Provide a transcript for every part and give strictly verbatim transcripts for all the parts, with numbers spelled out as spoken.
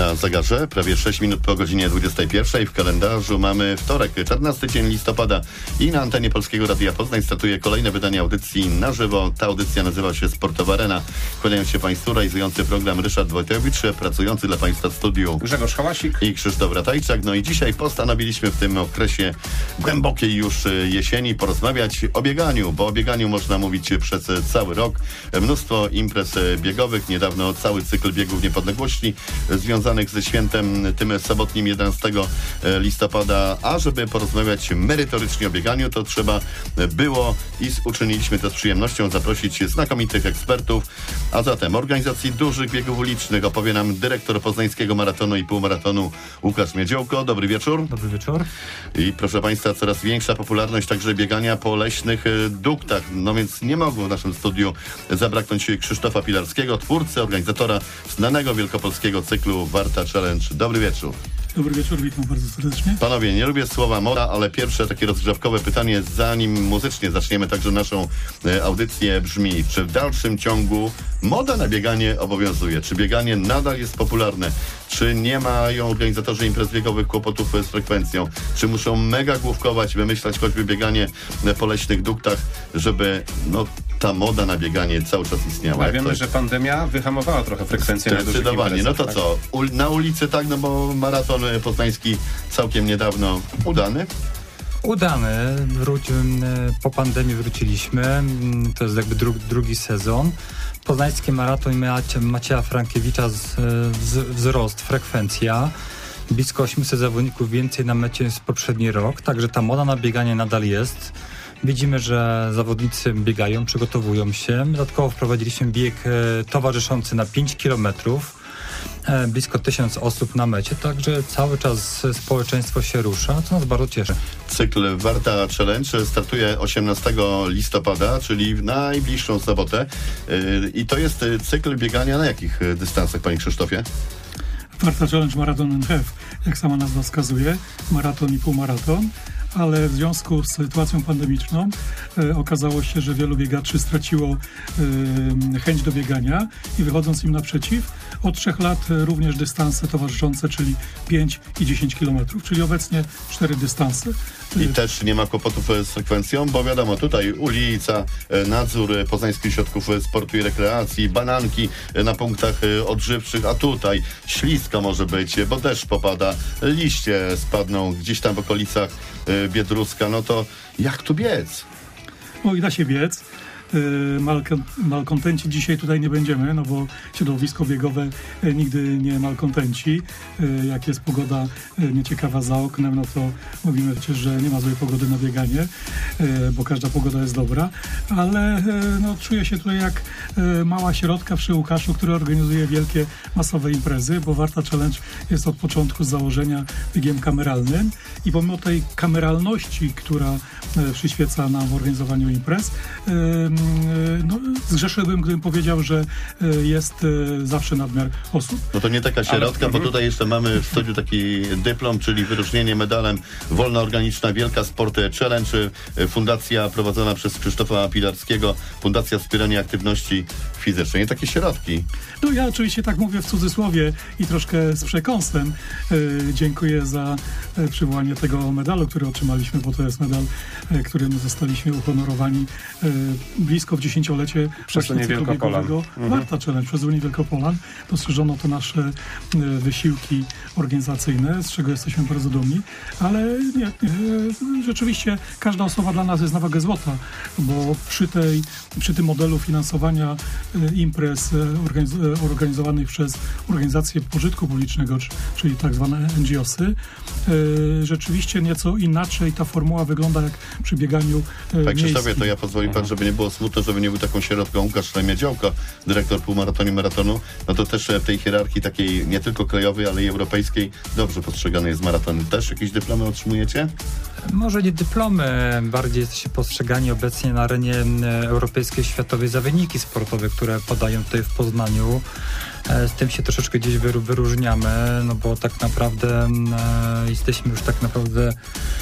Na zegarze prawie sześć minut po godzinie dwudziestej pierwszej. W kalendarzu mamy wtorek, czternasty dzień listopada i na antenie Polskiego Radia Poznań startuje kolejne wydanie audycji na żywo. Ta audycja nazywa się Sportowa Arena. Kłaniają się Państwu realizujący program Ryszard Wojtowicz, pracujący dla Państwa w studiu Grzegorz Hałasik i Krzysztof Ratajczak. No i dzisiaj postanowiliśmy w tym okresie głębokiej już jesieni porozmawiać o bieganiu, bo o bieganiu można mówić przez cały rok. Mnóstwo imprez biegowych, niedawno cały cykl biegów niepodległości związanych ze świętem tym sobotnim jedenastego listopada, a żeby porozmawiać merytorycznie o bieganiu, to trzeba było i uczyniliśmy to z przyjemnością zaprosić znakomitych ekspertów, a zatem organizacji dużych biegów ulicznych opowie nam dyrektor poznańskiego maratonu i półmaratonu Łukasz Miedziołko. Dobry wieczór. Dobry wieczór. I proszę Państwa, coraz większa popularność także biegania po leśnych duktach, no więc nie mogło w naszym studiu zabraknąć Krzysztofa Pilarskiego, twórcy, organizatora znanego wielkopolskiego cyklu Warta Challenge. Dobry wieczór. Dobry wieczór, witam bardzo serdecznie. Panowie, nie lubię słowa moda, ale pierwsze takie rozgrzewkowe pytanie, zanim muzycznie zaczniemy także naszą e, audycję, brzmi: czy w dalszym ciągu moda na bieganie obowiązuje? Czy bieganie nadal jest popularne? Czy nie mają organizatorzy imprez biegowych kłopotów z frekwencją? Czy muszą mega główkować, wymyślać choćby bieganie po leśnych duktach, żeby no, ta moda na bieganie cały czas istniała? Ale wiemy, to... że pandemia wyhamowała trochę frekwencję na dużych Zdecydowanie. No to tak? co? U, na ulicy tak, no bo maraton poznański całkiem niedawno udany. Udany. Wróci, po pandemii wróciliśmy. To jest jakby dru, drugi sezon. Poznański maraton Macie, Macieja Frankiewicza z, z, wzrost, frekwencja. Blisko osiemset zawodników więcej na mecie niż poprzedni rok. Także ta moda na bieganie nadal jest. Widzimy, że zawodnicy biegają, przygotowują się. Dodatkowo wprowadziliśmy bieg towarzyszący na pięć kilometrów. Blisko tysiąc osób na mecie, także cały czas społeczeństwo się rusza, co nas bardzo cieszy. Cykl Warta Challenge startuje osiemnastego listopada, czyli w najbliższą sobotę. I to jest cykl biegania na jakich dystansach, panie Krzysztofie? Warta Challenge Marathon and Half, jak sama nazwa wskazuje, maraton i półmaraton. Ale w związku z sytuacją pandemiczną e, okazało się, że wielu biegaczy straciło e, chęć do biegania i wychodząc im naprzeciw, od trzech lat e, również dystanse towarzyszące, czyli pięć i dziesięć kilometrów, czyli obecnie cztery dystanse. I też nie ma kłopotów z frekwencją, bo wiadomo, tutaj ulica, nadzór Poznańskich Ośrodków Sportu i Rekreacji, bananki na punktach odżywczych, a tutaj ślisko może być, bo deszcz popada, liście spadną gdzieś tam w okolicach Biedruska, no to jak tu biec? O, i da się biec. Malkontenci dzisiaj tutaj nie będziemy, no bo środowisko biegowe nigdy nie malkontenci. Jak jest pogoda nieciekawa za oknem, no to mówimy przecież, że nie ma złej pogody na bieganie, bo każda pogoda jest dobra, ale no, czuję się tutaj jak mała środka przy Łukaszu, który organizuje wielkie, masowe imprezy, bo Warta Challenge jest od początku z założenia biegiem kameralnym i pomimo tej kameralności, która przyświeca nam w organizowaniu imprez, no, zgrzeszyłbym, gdybym powiedział, że jest zawsze nadmiar osób. No to nie taka środka, bo tutaj jeszcze mamy w studiu taki dyplom, czyli wyróżnienie medalem Wolna Organiczna Wielka Sport Challenge, fundacja prowadzona przez Krzysztofa Pilarskiego, Fundacja Wspierania Aktywności Fizycznej. Nie takie środki. No ja oczywiście tak mówię w cudzysłowie i troszkę z przekąsem. E, dziękuję za e, przywołanie tego medalu, który otrzymaliśmy, bo to jest medal, e, którym zostaliśmy uhonorowani e, blisko w dziesięciolecie przez Unię Wielkopolan. Mhm. Warta Challenge przez Unię Wielkopolan. Dostrzeżono to nasze e, wysiłki organizacyjne, z czego jesteśmy bardzo dumni, ale nie, e, rzeczywiście każda osoba dla nas jest na wagę złota, bo przy, tej, przy tym modelu finansowania e, imprez e, organiz- organizowanych przez organizacje pożytku publicznego, czyli tak zwane en dżi osy. E, rzeczywiście nieco inaczej ta formuła wygląda jak przy bieganiu e, Tak, Krzysztofie, miejskim. to ja pozwoli pan, żeby nie było smutno, żeby nie był taką środką Łukasz Miedziołko, dyrektor półmaratonu i maratonu, no to też w tej hierarchii takiej nie tylko krajowej, ale i europejskiej dobrze postrzegany jest maraton. Też jakieś dyplomy otrzymujecie? Może nie dyplomy, bardziej jesteście postrzegani obecnie na arenie europejskiej, światowej za wyniki sportowe, które podają tutaj w Poznaniu. Z tym się troszeczkę gdzieś wyróżniamy, no bo tak naprawdę e, jesteśmy już tak naprawdę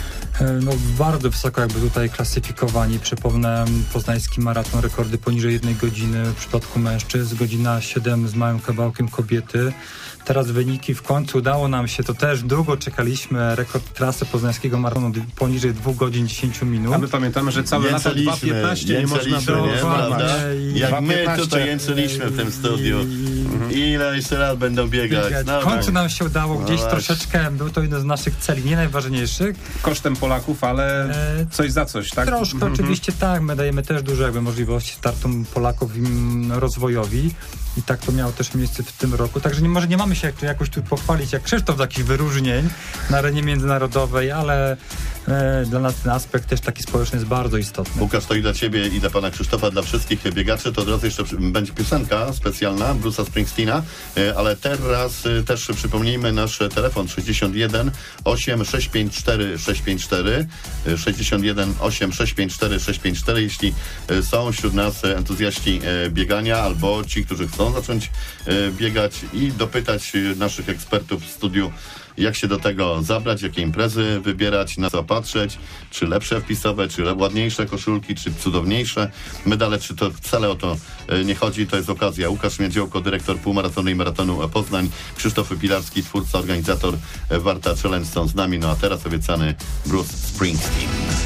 No bardzo wysoko jakby tutaj klasyfikowani. Przypomnę poznański maraton, rekordy poniżej jednej godziny w przypadku mężczyzn, godzina siedem z małym kawałkiem kobiety. Teraz wyniki w końcu udało nam się, to też długo czekaliśmy, rekord trasy poznańskiego maratonu poniżej dwóch godzin dziesięć minut. A my pamiętamy, że cały lata dwa piętnaście nie można było nie, prawda? Jak my tutaj jęczyliśmy w tym studiu. I... Ile jeszcze lat będą biegać? biegać. No, w końcu nam się udało, gdzieś no troszeczkę, był to jeden z naszych celi, nie najważniejszych. Kosztem Polaków, ale coś za coś, tak? Troszkę mhm. oczywiście tak, my dajemy też dużo jakby możliwości startu Polaków im rozwojowi i tak to miało też miejsce w tym roku, także nie, może nie mamy się jak, jakoś tu pochwalić jak Krzysztof z jakichś wyróżnień na arenie międzynarodowej, ale e, dla nas ten aspekt też taki społeczny jest bardzo istotny. Łukasz, to i dla ciebie, i dla pana Krzysztofa, dla wszystkich biegaczy, to od razu jeszcze będzie piosenka specjalna Bruce'a Springsteena, e, ale teraz e, też przypomnijmy nasz telefon sześćdziesiąt jeden osiem sześć pięć cztery sześć pięć cztery e, sześćdziesiąt jeden osiem sześć pięć cztery sześć pięć cztery, jeśli e, są wśród nas entuzjaści e, biegania albo ci, którzy chcą zacząć e, biegać i dopytać naszych ekspertów w studiu, jak się do tego zabrać, jakie imprezy wybierać, na co patrzeć, czy lepsze wpisowe, czy ładniejsze koszulki, czy cudowniejsze medale, czy to wcale o to nie chodzi, to jest okazja. Łukasz Miedziałko, dyrektor półmaratonu i maratonu Poznań, Krzysztof Pilarski, twórca, organizator Warta Challenge są z nami, no a teraz obiecany Bruce Springsteen.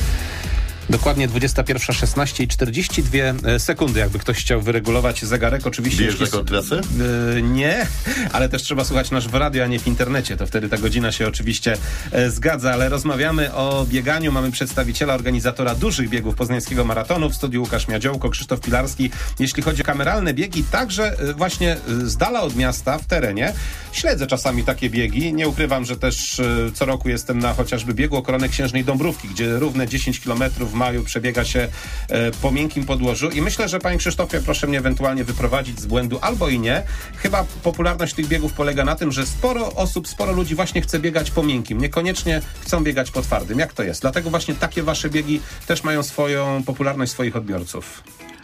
Dokładnie dwudziesta pierwsza szesnaście i czterdzieści dwie sekundy, jakby ktoś chciał wyregulować zegarek. Oczywiście. Bierz rekord trasy? Yy, nie, ale też trzeba słuchać nasz w radio, a nie w internecie. To wtedy ta godzina się oczywiście e, zgadza, ale rozmawiamy o bieganiu. Mamy przedstawiciela, organizatora dużych biegów poznańskiego maratonu. W studiu Łukasz Miedziałko, Krzysztof Pilarski. Jeśli chodzi o kameralne biegi, także e, właśnie e, z dala od miasta, w terenie. Śledzę czasami takie biegi. Nie ukrywam, że też e, co roku jestem na chociażby biegu o Koronę Księżnej Dąbrówki, gdzie równe dziesięć kilometrów w maju przebiega się e, po miękkim podłożu i myślę, że panie Krzysztofie, proszę mnie ewentualnie wyprowadzić z błędu albo i nie. Chyba popularność tych biegów polega na tym, że sporo osób, sporo ludzi właśnie chce biegać po miękkim, niekoniecznie chcą biegać po twardym. Jak to jest? Dlatego właśnie takie wasze biegi też mają swoją popularność swoich odbiorców.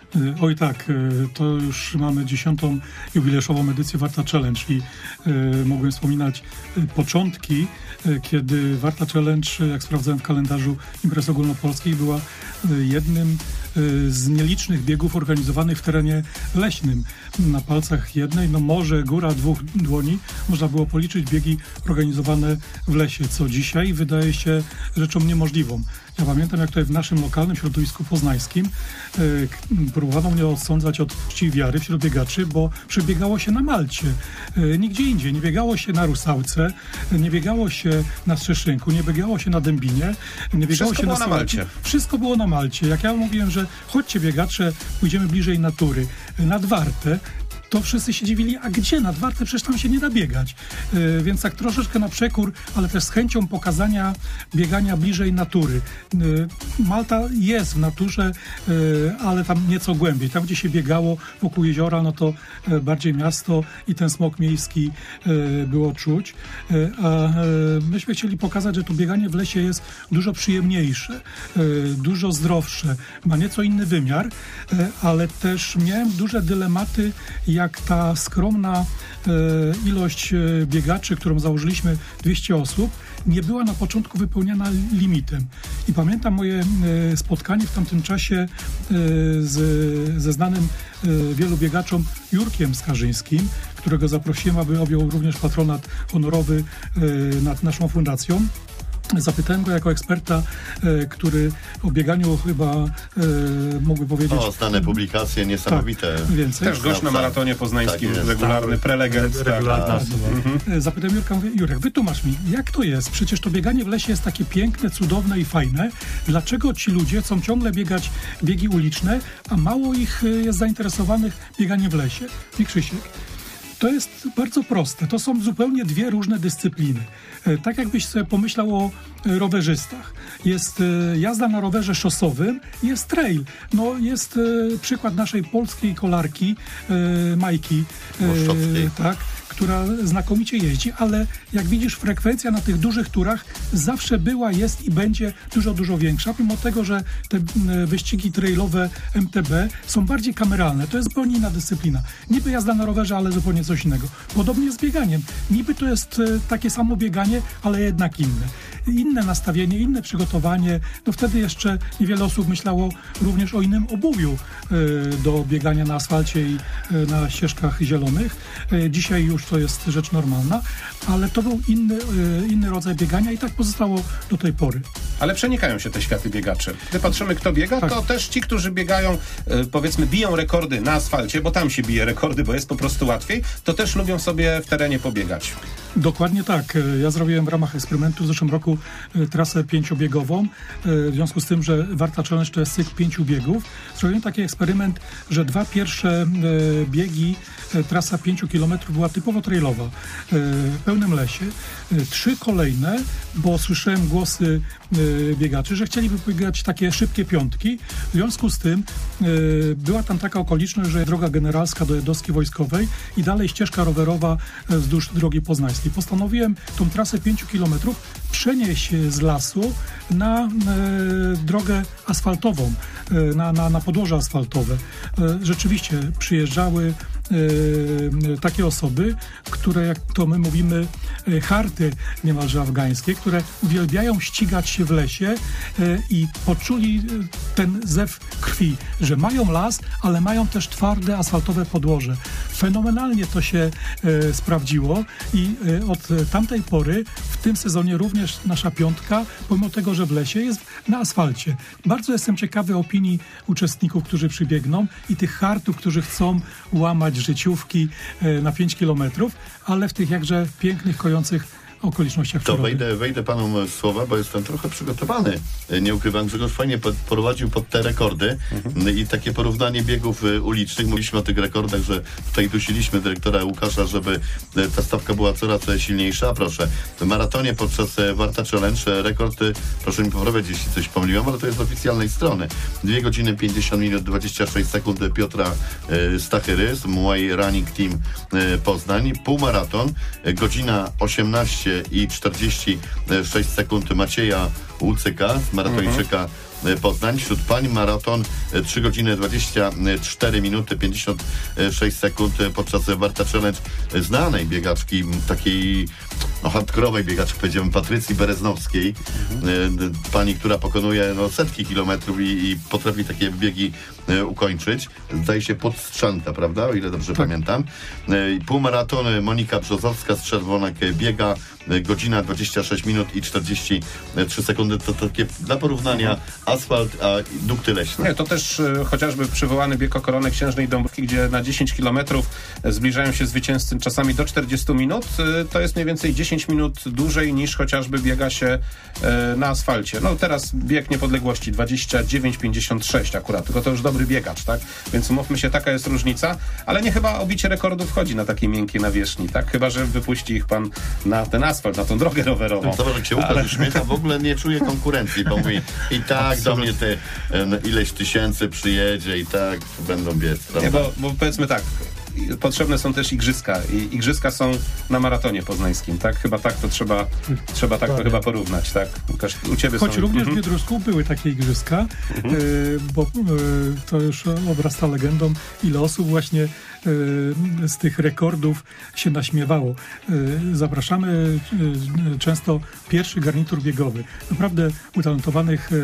Oj tak, to już mamy dziesiątą jubileuszową edycję Warta Challenge i y, mogłem wspominać y, początki, y, kiedy Warta Challenge, jak sprawdzałem w kalendarzu imprez ogólnopolskich, była y, jednym y, z nielicznych biegów organizowanych w terenie leśnym. Na palcach jednej, no może góra dwóch dłoni, można było policzyć biegi organizowane w lesie, co dzisiaj wydaje się rzeczą niemożliwą. Ja pamiętam, jak tutaj w naszym lokalnym środowisku poznańskim y, próbowano mnie odsądzać od czci wiary wśród biegaczy, bo przebiegało się na Malcie. Y, nigdzie indziej. Nie biegało się na Rusałce, nie biegało się na Strzeszynku, nie biegało się na Dębinie, nie biegało Wszystko się było na, na Malcie. Wszystko było na Malcie. Jak ja mówiłem, że chodźcie biegacze, pójdziemy bliżej natury, nad Wartę, to wszyscy się dziwili, a gdzie nad Wartę? Przecież tam się nie da biegać. Yy, więc tak troszeczkę na przekór, ale też z chęcią pokazania biegania bliżej natury. Yy, Malta jest w naturze, yy, ale tam nieco głębiej. Tam, gdzie się biegało wokół jeziora, no to yy, bardziej miasto i ten smog miejski yy, było czuć. Yy, a yy, myśmy chcieli pokazać, że to bieganie w lesie jest dużo przyjemniejsze, yy, dużo zdrowsze, ma nieco inny wymiar, yy, ale też miałem duże dylematy, jak jak ta skromna e, ilość e, biegaczy, którą założyliśmy, dwieście osób, nie była na początku wypełniana limitem. I pamiętam moje e, spotkanie w tamtym czasie e, z, ze znanym e, wielu biegaczom Jurkiem Skarżyńskim, którego zaprosiłem, aby objął również patronat honorowy e, nad naszą fundacją. Zapytałem go jako eksperta, e, który o bieganiu chyba e, mógłby powiedzieć... O, znane publikacje, niesamowite. Tak, więcej. Też gość na maratonie poznańskim, tak regularny prelegent. Tak, regularna tak, osoba. mhm. Zapytałem Jurka, mówię, Jurek, wytłumacz mi, jak to jest? Przecież to bieganie w lesie jest takie piękne, cudowne i fajne. Dlaczego ci ludzie chcą ciągle biegać biegi uliczne, a mało ich jest zainteresowanych bieganiem w lesie? I Krzysiek, to jest bardzo proste. To są zupełnie dwie różne dyscypliny. Tak jakbyś sobie pomyślał o rowerzystach. Jest jazda na rowerze szosowym, jest trail. No jest przykład naszej polskiej kolarki Majki, tak, która znakomicie jeździ, ale jak widzisz, frekwencja na tych dużych turach zawsze była, jest i będzie dużo, dużo większa, mimo tego, że te wyścigi trailowe M T B są bardziej kameralne. To jest zupełnie inna dyscyplina. Niby jazda na rowerze, ale zupełnie coś innego. Podobnie z bieganiem. Niby to jest takie samo bieganie, ale jednak inne. inne nastawienie, inne przygotowanie. No wtedy jeszcze niewiele osób myślało również o innym obuwiu do biegania na asfalcie i na ścieżkach zielonych. Dzisiaj już to jest rzecz normalna, ale to był inny, inny rodzaj biegania i tak pozostało do tej pory. Ale przenikają się te światy biegaczy. Gdy patrzymy, kto biega, tak. to też ci, którzy biegają, powiedzmy, biją rekordy na asfalcie, bo tam się bije rekordy, bo jest po prostu łatwiej, to też lubią sobie w terenie pobiegać. Dokładnie tak. Ja zrobiłem w ramach eksperymentu w zeszłym roku trasę pięciobiegową. W związku z tym, że Warta Challenge to jest cykl pięciu biegów, zrobiłem taki eksperyment, że dwa pierwsze biegi, trasa pięciu kilometrów była typowo trailowa, w pełnym lesie. Trzy kolejne, bo słyszałem głosy biegaczy, że chcieliby biegać takie szybkie piątki. W związku z tym była tam taka okoliczność, że droga generalska do jednostki wojskowej i dalej ścieżka rowerowa wzdłuż drogi poznańskiej. Postanowiłem tą trasę pięciu kilometrów przenieść z lasu na e, drogę asfaltową, e, na, na, na podłoże asfaltowe. E, rzeczywiście przyjeżdżały e, takie osoby, które, jak to my mówimy, e, harty niemalże afgańskie, które uwielbiają ścigać się w lesie e, i poczuli ten zew krwi, że mają las, ale mają też twarde asfaltowe podłoże. Fenomenalnie to się e, sprawdziło i e, od tamtej pory w tym sezonie również nasza piątka, pomimo tego, że w lesie, jest na asfalcie. Bardzo jestem ciekawy opinii uczestników, którzy przybiegną i tych hartów, którzy chcą łamać życiówki e, na pięć kilometrów, ale w tych jakże pięknych, kojących okolicznościach To przyrody. wejdę, wejdę panom w słowa, bo jestem trochę przygotowany. Nie ukrywam, Grzegorz fajnie prowadził pod te rekordy mhm. i takie porównanie biegów ulicznych. Mówiliśmy o tych rekordach, że tutaj dusiliśmy dyrektora Łukasza, żeby ta stawka była coraz silniejsza. Proszę, w maratonie podczas Warta Challenge rekord, proszę mi poprawiać, jeśli coś pomyliłem, ale to jest z oficjalnej strony. dwie godziny pięćdziesiąt minut dwadzieścia sześć sekund Piotra Stachyry z Muay Running Team Poznań. Półmaraton, godzina osiemnaście i czterdzieści sześć sekund Macieja Łucyka, maratończyka mhm. Poznań. Wśród pań maraton trzy godziny dwadzieścia cztery minuty pięćdziesiąt sześć sekund podczas Warta Challenge znanej biegaczki, takiej no, hardkorowej biegaczki, powiedziałbym, Patrycji Bereznowskiej. Mhm. Pani, która pokonuje no, setki kilometrów i, i potrafi takie biegi e, ukończyć. Zdaje się Podstrzanka, prawda? O ile dobrze tak. pamiętam. E, półmaraton Monika Brzozowska z Czerwonek biega e, godzina dwadzieścia sześć minut i czterdzieści trzy sekundy. To takie dla porównania mhm. asfalt, a dukty leśne. Nie, to też e, chociażby przywołany bieg o koronę Księżnej Dąbrówki, gdzie na dziesięć kilometrów e, zbliżają się zwycięzcy czasami do czterdziestu minut. E, to jest mniej więcej dziesięć minut dłużej niż chociażby biega się e, na asfalcie. No teraz bieg niepodległości dwadzieścia dziewięć pięćdziesiąt sześć akurat, tylko to już dobry biegacz, tak? Więc umówmy się, taka jest różnica, ale nie chyba o bicie rekordów chodzi na takiej miękkiej nawierzchni, tak? Chyba że wypuści ich pan na ten asfalt, na tą drogę rowerową. Zobacz, jak się Łukasz ale... uśmiecha, w ogóle nie czuje konkurencji, bo mówi i tak do mnie te no, ileś tysięcy przyjedzie i tak będą biec, prawda? Nie, bo, bo powiedzmy tak, potrzebne są też igrzyska i igrzyska są na maratonie poznańskim, tak? Chyba tak to trzeba, trzeba tak to chyba porównać, tak? Łukasz, u ciebie Choć są... również mhm. w Biedrusku były takie igrzyska, mhm. y, bo y, to już obrasta legendą, ile osób właśnie y, z tych rekordów się naśmiewało. Y, zapraszamy y, często pierwszy garnitur biegowy. Naprawdę utalentowanych y,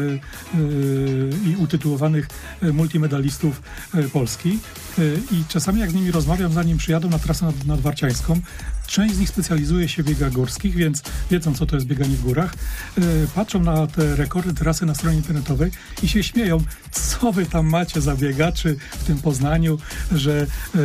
y, i utytułowanych multimedalistów y, Polski. Y, I czasami jak z nimi rozmawiam, zanim przyjadą na trasę nad, nadwarciańską, część z nich specjalizuje się w biegach górskich, więc wiedzą, co to jest bieganie w górach. Yy, patrzą na te rekordy trasy na stronie internetowej i się śmieją, co wy tam macie za biegaczy w tym Poznaniu, że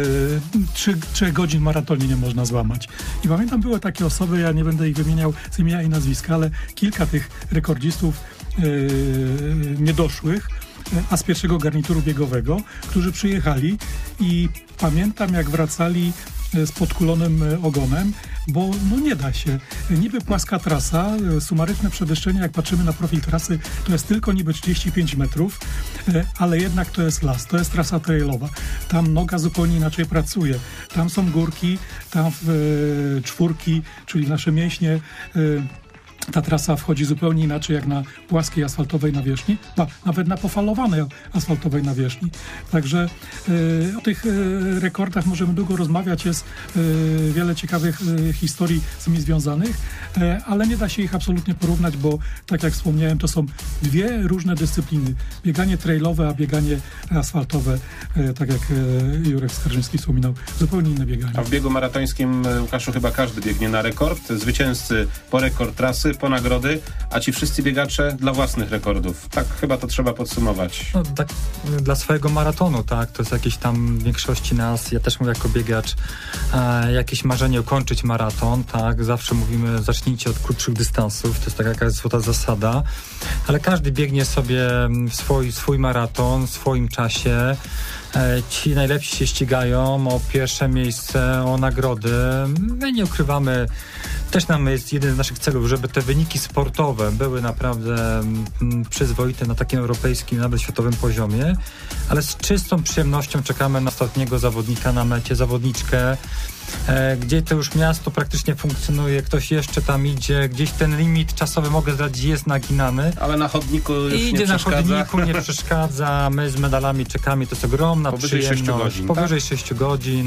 yy, trzech godzin w maratonie nie można złamać. I pamiętam, były takie osoby, ja nie będę ich wymieniał z imienia i nazwiska, ale kilka tych rekordzistów yy, niedoszłych, a z pierwszego garnituru biegowego, którzy przyjechali i pamiętam, jak wracali z podkulonym ogonem, bo no nie da się. Niby płaska trasa, sumaryczne przewyższenie, jak patrzymy na profil trasy, to jest tylko niby trzydzieści pięć metrów, ale jednak to jest las, to jest trasa trailowa. Tam noga zupełnie inaczej pracuje. Tam są górki, tam w, e, czwórki, czyli nasze mięśnie e, ta trasa wchodzi zupełnie inaczej jak na płaskiej asfaltowej nawierzchni, ba, nawet na pofalowanej asfaltowej nawierzchni. Także y, o tych y, rekordach możemy długo rozmawiać, jest y, wiele ciekawych y, historii z nimi związanych, y, ale nie da się ich absolutnie porównać, bo tak jak wspomniałem, to są dwie różne dyscypliny. Bieganie trailowe, a bieganie asfaltowe, y, tak jak y, Jurek Skarżyński wspominał, zupełnie inne bieganie. A w biegu maratońskim, Łukaszu, chyba każdy biegnie na rekord. Zwycięzcy po rekord trasy, po nagrody, a ci wszyscy biegacze dla własnych rekordów. Tak chyba to trzeba podsumować. No, tak, dla swojego maratonu, tak, to jest jakieś tam w większości nas, ja też mówię jako biegacz, e, jakieś marzenie ukończyć maraton, tak, zawsze mówimy zacznijcie od krótszych dystansów, to jest taka jakaś złota zasada, ale każdy biegnie sobie swój, swój maraton w swoim czasie. Ci najlepsi się ścigają o pierwsze miejsce, o nagrody. My nie ukrywamy, też nam jest jeden z naszych celów, żeby te wyniki sportowe były naprawdę przyzwoite na takim europejskim, nawet światowym poziomie, ale z czystą przyjemnością czekamy na ostatniego zawodnika na mecie, zawodniczkę, gdzie to już miasto praktycznie funkcjonuje, ktoś jeszcze tam idzie, gdzieś ten limit czasowy, mogę zdradzić, jest naginany. Ale na chodniku już I nie idzie przeszkadza. na chodniku, nie przeszkadza, my z medalami czekamy, to jest ogromna Powyżej przyjemność. sześciu godzin, Powyżej sześciu godzin.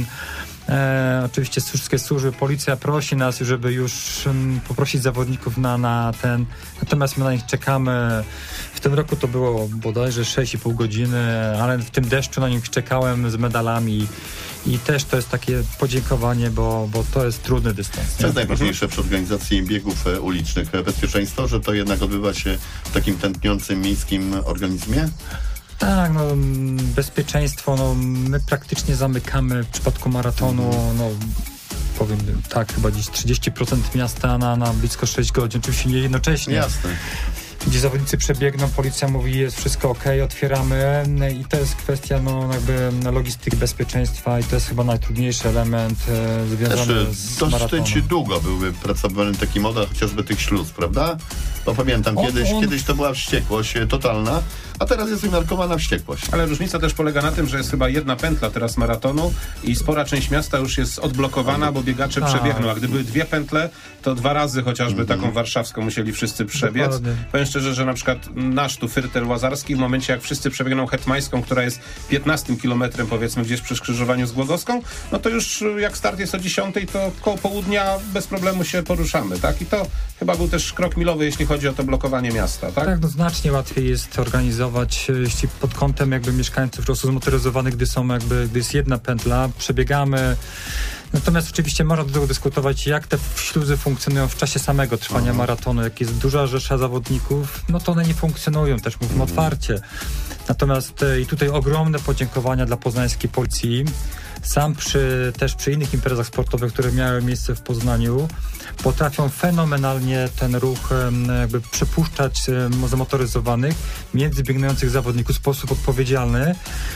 E, oczywiście wszystkie służby, policja prosi nas, żeby już um, poprosić zawodników na, na ten, natomiast my na nich czekamy. W tym roku to było bodajże sześć i pół godziny, ale w tym deszczu na nich czekałem z medalami i też to jest takie podziękowanie, bo, bo to jest trudny dystans. Co jest najważniejsze przy organizacji biegów ulicznych? Bezpieczeństwo, że to jednak odbywa się w takim tętniącym miejskim organizmie? Tak, no bezpieczeństwo, no my praktycznie zamykamy w przypadku maratonu, no powiem tak, chyba gdzieś trzydzieści procent miasta na, na blisko sześć godzin, oczywiście nie jednocześnie. Jasne. Gdzie zawodnicy przebiegną, policja mówi, jest wszystko ok, otwieramy i to jest kwestia no jakby logistyki, bezpieczeństwa i to jest chyba najtrudniejszy element e, związany Też z dosyć maratonem. długo byłby pracowany taki model, chociażby tych śluz, prawda? Bo pamiętam, On- kiedyś, on- kiedyś to była wściekłość totalna, a teraz jest umiarkowana wściekłość. Ale różnica też polega na tym, że jest chyba jedna pętla teraz maratonu i spora część miasta już jest odblokowana, bo biegacze Tak. przebiegną. A gdyby były dwie pętle, to dwa razy chociażby Mhm. taką warszawską musieli wszyscy przebiec. Dokładnie. Powiem szczerze, że na przykład nasz tu Fyrtel Łazarski w momencie jak wszyscy przebiegną hetmańską, która jest piętnastym kilometrem powiedzmy gdzieś przy skrzyżowaniu z Głogowską, no to już jak start jest o dziesiątej, to koło południa bez problemu się poruszamy, tak? I to chyba był też krok milowy, jeśli chodzi o to blokowanie miasta, tak? Tak, no znacznie łatwiej jest organizować, jeśli pod kątem jakby mieszkańców po prostu zmotoryzowanych, gdy są jakby, gdy jest jedna pętla, przebiegamy. Natomiast oczywiście można do tego dyskutować, jak te śluzy funkcjonują w czasie samego trwania Aha. maratonu. Jak jest duża rzesza zawodników, no to one nie funkcjonują, też mówimy Mhm. otwarcie. Natomiast e, i tutaj ogromne podziękowania dla poznańskiej policji. Sam przy, też przy innych imprezach sportowych, które miały miejsce w Poznaniu, potrafią fenomenalnie ten ruch em, jakby przepuszczać em, zamotoryzowanych między biegnących zawodników w sposób odpowiedzialny.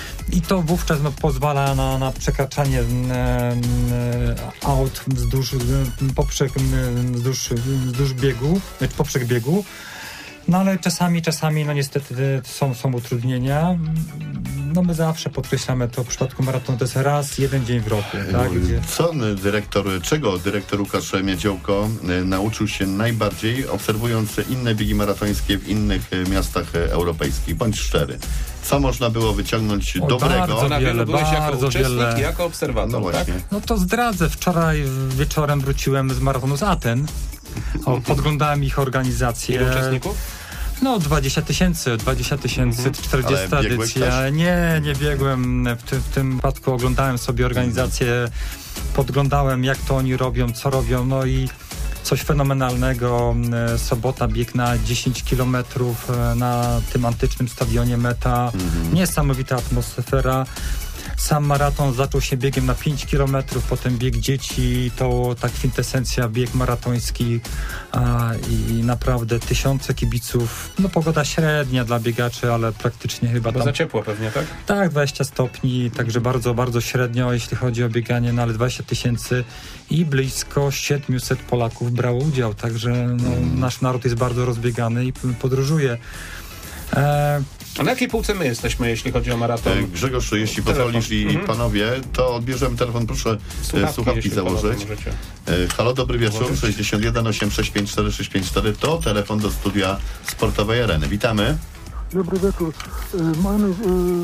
I to wówczas no, pozwala na, na przekraczanie em, em, aut wzdłuż, em, poprzek, em, wzdłuż, wzdłuż biegu, czy poprzek biegu. No ale czasami, czasami no niestety są, są utrudnienia. No my zawsze podkreślamy to w przypadku maratonu, to jest raz, jeden dzień w roku. Tak, gdzie... Co dyrektor, czego dyrektor Łukasz Miedziałko e, nauczył się najbardziej, obserwując inne biegi maratońskie w innych e, miastach e, europejskich? Bądź szczery. Co można było wyciągnąć O, dobrego? bardzo Na wiele wiele, byłeś jako bardzo uczestnik wiele. i jako obserwator, No tak? właśnie. No to zdradzę. Wczoraj wieczorem wróciłem z maratonu z Aten. O, podglądałem ich organizację. Ilu uczestników? No dwadzieścia tysięcy, dwadzieścia tysięcy, czterdziesta Ale biegłeś edycja. też? Nie, nie biegłem. W, ty, w tym przypadku oglądałem sobie organizację, podglądałem jak to oni robią, co robią, no i coś fenomenalnego. E, Sobota bieg na dziesięć kilometrów e, na tym antycznym stadionie Meta. Mhm. Niesamowita atmosfera. Sam maraton zaczął się biegiem na pięć kilometrów, potem bieg dzieci, to ta kwintesencja, bieg maratoński a, i naprawdę tysiące kibiców. No pogoda średnia dla biegaczy, ale praktycznie chyba Bo tam... za ciepło pewnie, tak? Tak, dwadzieścia stopni, także bardzo, bardzo średnio, jeśli chodzi o bieganie, no ale dwadzieścia tysięcy i blisko siedemset Polaków brało udział, także no, nasz naród jest bardzo rozbiegany i podróżuje. E, A na jakiej półce my jesteśmy, jeśli chodzi o maraton? E, Grzegorz, jeśli Telefon. pozwolisz i Mhm. panowie, to odbierzemy telefon, proszę słuchawki, słuchawki jeśli założyć. panowie możecie. E, Halo, dobry wieczór, Założyć. sześćdziesiąt jeden osiemset sześćdziesiąt pięć cztery sześć pięć cztery to telefon do studia sportowej Areny. Witamy. Dobry wieczór. Y, Mam, y,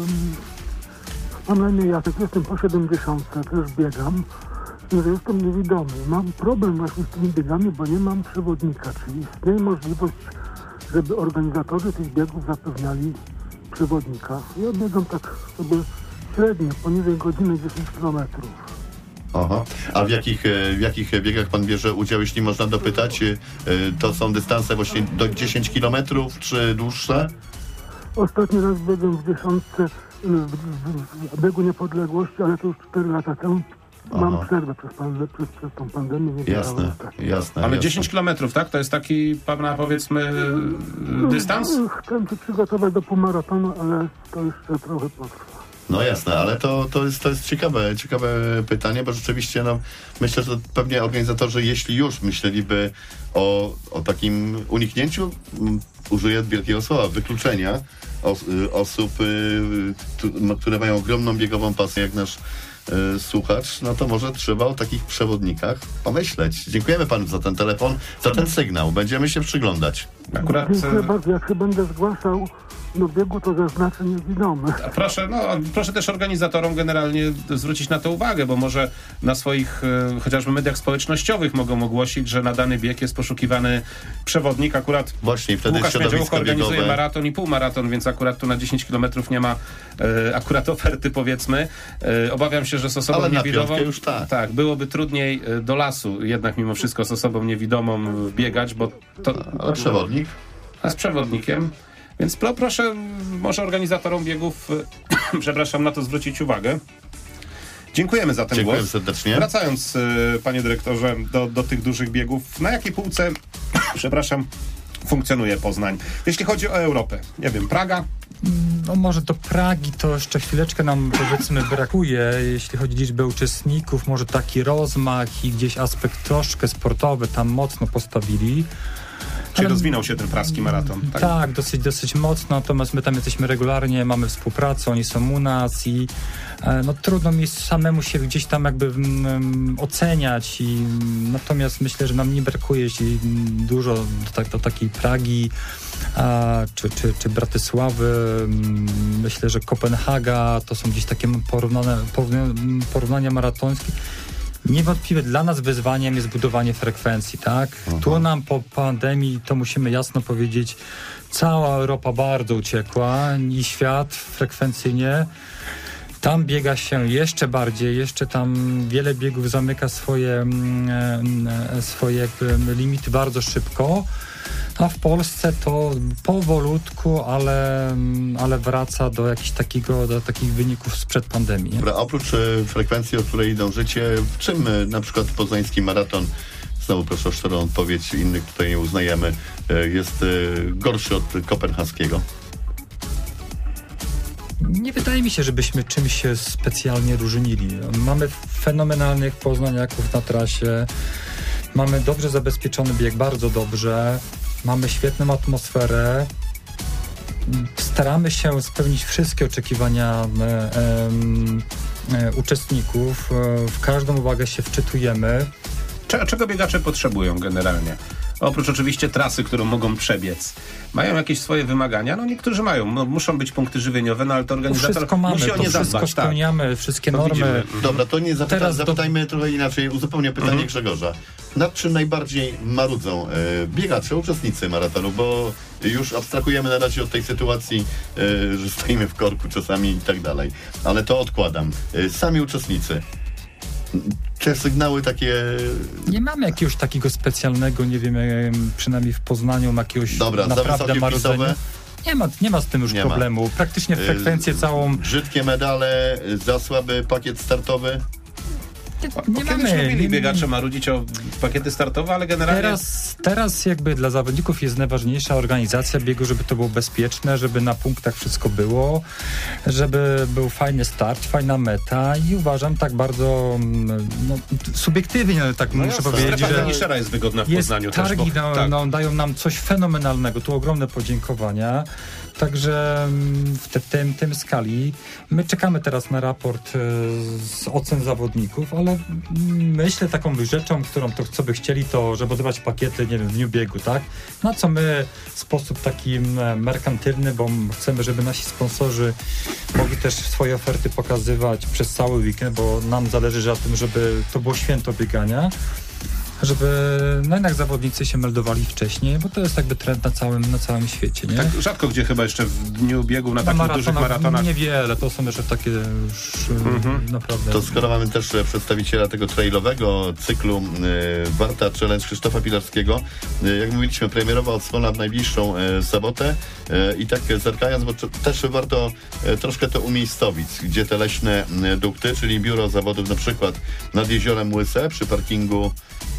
mam na imię Jacek, jestem po siedemdziesiątce, też biegam. I że jestem niewidomy. Mam problem właśnie z tymi biegami, bo nie mam przewodnika. Czy istnieje możliwość, żeby organizatorzy tych biegów zapewniali przewodnika? Ja biegam tak sobie średnio, poniżej godziny dziesięć kilometrów. Aha. A w jakich, e, w jakich biegach pan bierze udział, jeśli można dopytać? E, To są dystanse właśnie do dziesięć kilometrów, czy dłuższe? Ostatni raz biegłem w dziesiątce y, w, w, w biegu niepodległości, ale to już cztery lata temu. Mam Aha. przerwę przez, pan, przez, przez tą pandemię. Nie biegałem Jasne, ostatnio. jasne. Ale jasne. dziesięć kilometrów, tak? To jest taki, pana, powiedzmy, dystans? Chcę się przygotować do półmaratonu, ale to jeszcze trochę potrwa. No jasne, ale to, to, jest, to jest ciekawe, ciekawe pytanie, bo rzeczywiście no, myślę, że pewnie organizatorzy, jeśli już myśleliby o, o takim uniknięciu, m, użyję wielkiego słowa, wykluczenia os, y, osób, y, tu, no, które mają ogromną biegową pasję, jak nasz y, słuchacz, no to może trzeba o takich przewodnikach pomyśleć. Dziękujemy panu za ten telefon, za ten sygnał. Będziemy się przyglądać. Akurat... Dziękuję e, bardzo. Jak się będę zgłaszał do biegu, to zaznaczę niewidomy. Proszę, no, proszę też organizatorom generalnie zwrócić na to uwagę, bo może na swoich e, chociażby mediach społecznościowych mogą ogłosić, że na dany bieg jest poszukiwany przewodnik. Akurat Właśnie i wtedy Łukasz środowisko Miedziałko organizuje biegowe. maraton i półmaraton, więc akurat tu na dziesięć kilometrów nie ma e, akurat oferty, powiedzmy. E, obawiam się, że z osobą Ale na niewidomą... piątkę już tak. Tak, byłoby trudniej e, do lasu jednak mimo wszystko z osobą niewidomą biegać, bo to... Ale przewodnik? A z przewodnikiem. Więc pro, proszę może organizatorom biegów e, przepraszam, na to zwrócić uwagę. Dziękujemy za ten Dziękuję głos. serdecznie. Wracając, e, panie dyrektorze, do, do tych dużych biegów, na jakiej półce, przepraszam, funkcjonuje Poznań? Jeśli chodzi o Europę, nie wiem, Praga? no może do Pragi to jeszcze chwileczkę nam, powiedzmy, brakuje, jeśli chodzi o liczbę uczestników, może taki rozmach i gdzieś aspekt troszkę sportowy tam mocno postawili. Czyli Ale- rozwinął się ten praski maraton, tak? Tak, dosyć, dosyć mocno, natomiast my tam jesteśmy regularnie, mamy współpracę, oni są u nas i e, no trudno mi samemu się gdzieś tam jakby mm, oceniać i natomiast myślę, że nam nie brakuje jeśli dużo do, tak, do takiej Pragi a, czy, czy, czy Bratysławy. Mm, Myślę, że Kopenhaga to są gdzieś takie porównane, porównania, porównania maratońskie. Niewątpliwie dla nas wyzwaniem jest budowanie frekwencji, tak? Mhm. Tu nam po pandemii, to musimy jasno powiedzieć, cała Europa bardzo uciekła i świat frekwencyjnie. Tam biega się jeszcze bardziej, jeszcze tam wiele biegów zamyka swoje, mm, e, swoje jakby limity bardzo szybko. A w Polsce to powolutku, ale, ale wraca do jakichś takiego, do takich wyników sprzed pandemii. Nie? Dobra, oprócz e, frekwencji, o której dążycie, w czym e, na przykład poznański maraton, znowu proszę o szczerą odpowiedź, innych tutaj nie uznajemy, e, jest e, gorszy od kopenhaskiego? Nie wydaje mi się, żebyśmy czymś się specjalnie różnili. Mamy fenomenalnych poznaniaków na trasie, mamy dobrze zabezpieczony bieg, bardzo dobrze, mamy świetną atmosferę, staramy się spełnić wszystkie oczekiwania e, e, e, uczestników, e, w każdą uwagę się wczytujemy. Cze- Czego biegacze potrzebują generalnie? Oprócz oczywiście trasy, którą mogą przebiec. Mają jakieś swoje wymagania? No niektórzy mają. No, muszą być punkty żywieniowe, no ale to organizator Wszystko mamy, musi o to nie wszystko zadbać. Tak. spełniamy, wszystkie To normy. widzimy. Dobra, to nie zapyta, Teraz do- zapytajmy trochę inaczej, uzupełnię pytanie Mhm. Grzegorza. Nad czym najbardziej marudzą e, biegacze, uczestnicy maratonu, bo już abstrahujemy na razie od tej sytuacji, e, że stoimy w korku czasami i tak dalej, ale to odkładam. E, sami uczestnicy. Te sygnały takie... Nie mamy jakiegoś takiego specjalnego, nie wiem, em, przynajmniej w Poznaniu jakiegoś Dobra, za naprawdę wysokie marudzenia. pisowe? Nie ma, nie ma z tym już Nie ma. problemu. Praktycznie frekwencję E, całą. Brzydkie medale, e, za słaby pakiet startowy. Nie, nie Kiedyś mamy, lubili nie, biegacze marudzić o pakiety startowe, ale generalnie... Teraz, teraz jakby dla zawodników jest najważniejsza organizacja biegu, żeby to było bezpieczne, żeby na punktach wszystko było, żeby był fajny start, fajna meta i uważam tak bardzo no, subiektywnie, ale tak no muszę jasne, powiedzieć, strefa że Daniszera jest wygodna w jest Poznaniu targi, też. Bo, no, tak. no, dają nam coś fenomenalnego, tu ogromne podziękowania. Także w, te, w tym, tym skali my czekamy teraz na raport e, z ocen zawodników, ale myślę taką rzeczą, którą to co by chcieli, to żeby odbywać pakiety, nie wiem, w dniu biegu, tak? Na co my w sposób taki merkantylny, bo chcemy, żeby nasi sponsorzy mogli też swoje oferty pokazywać przez cały weekend, bo nam zależy na tym, żeby to było święto biegania. Żeby no jednak zawodnicy się meldowali wcześniej, bo to jest jakby trend na całym, na całym świecie, nie? Tak rzadko gdzie chyba jeszcze w dniu biegu na, na takich dużych maratonach. Niewiele, to są jeszcze takie już mm-hmm. naprawdę... To skoro mamy też przedstawiciela tego trailowego cyklu y, Warta Challenge Krzysztofa Pilarskiego, y, jak mówiliśmy, premierowa odsłona w najbliższą y, sobotę y, i tak zerkając, bo t- też warto y, troszkę to umiejscowić, gdzie te leśne y, dukty, czyli biuro zawodów na przykład nad Jeziorem Łyse przy parkingu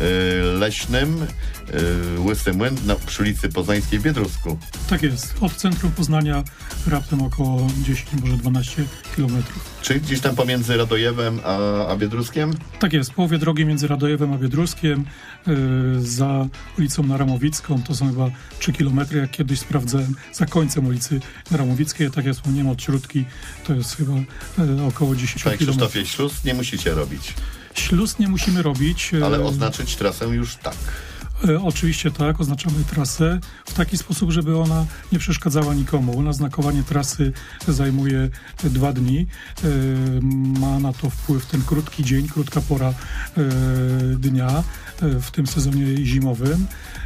leśnym, Łysy Młyn na, przy ulicy Poznańskiej w Biedrusku. Tak jest. Od centrum Poznania raptem około dziesięć, może dwanaście kilometrów. Czyli gdzieś tam pomiędzy Radojewem a, a Biedruskiem? Tak jest. W połowie drogi między Radojewem a Biedruskiem, yy, za ulicą Naramowicką, to są chyba trzy kilometry, jak kiedyś sprawdzałem, za końcem ulicy Naramowickiej, tak jak wspomniałem, od Śródki to jest chyba yy, około dziesięć Panie kilometrów. Krzysztofie, śluz nie musicie robić. Śluz nie musimy robić. Ale oznaczyć trasę już tak. E, oczywiście tak, oznaczamy trasę w taki sposób, żeby ona nie przeszkadzała nikomu. U nas znakowanie trasy zajmuje dwa dni. E, ma na to wpływ ten krótki dzień, krótka pora e, dnia e, w tym sezonie zimowym.